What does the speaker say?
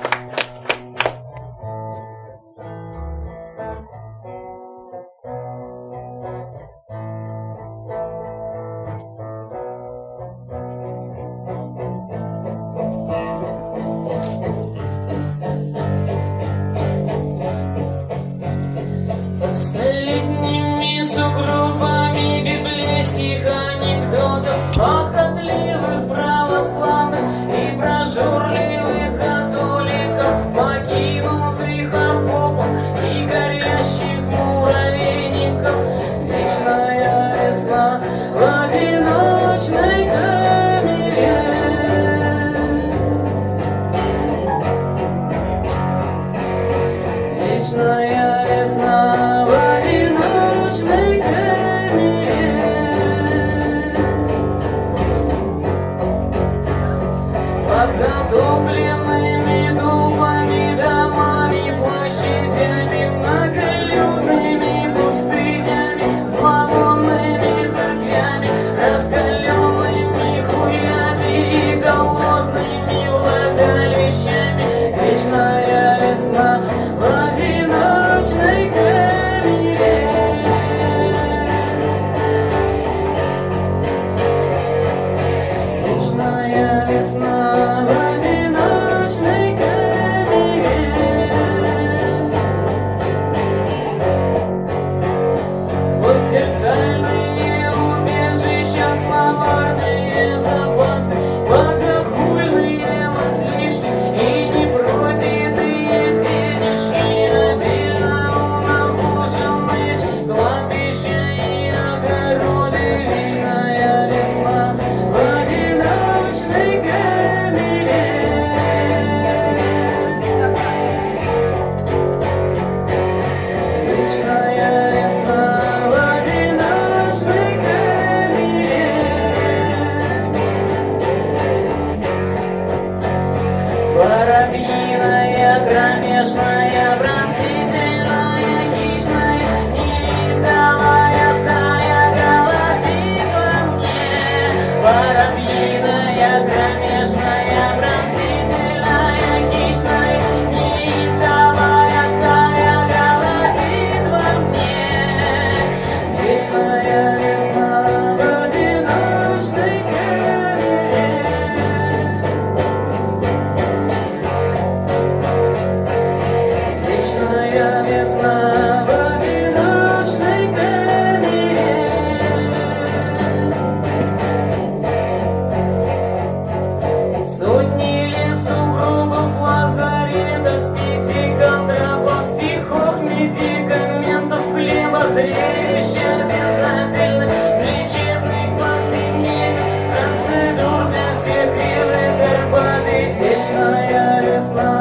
Под столетними сугробами библейских анекдотов, похотливых православных и прожорливых католиков, покинутых окопов и горящих муравейников, вечная весна в одиночной камере. Вечная весна в одиночной камере. Под затопленными трупами, домами, площадями, многолюдными пустынями, зловонными церквями, раскаленными хуями и голодными влагалищами. Вечная весна в одиночной камере. Вечная весна в одиночной камере. Сквозь зеркальные убежища, словарные запасы, богохульные мыслишки и непропитые денежки, обильно набуженные кладбища и огороды. Вечная весна в одиночной камере. Вечная весна в одиночной камере. Воробьиная, кромешная, пронзительная, хищная, неистовая стая голосит во мне. Воробьиная, кромешная, пронзительная, хищная, неистовая стая голосит во мне. Вечная весна в одиночной камере. Вечная весна в одиночной камере. Сотни лет сугробов, лазаретов, пятиконтрапов, стихов, медикаментов, хлеба, зрелища обязательных, лечебных подземельных, процедур для всех кривых горбатых. Вечная весна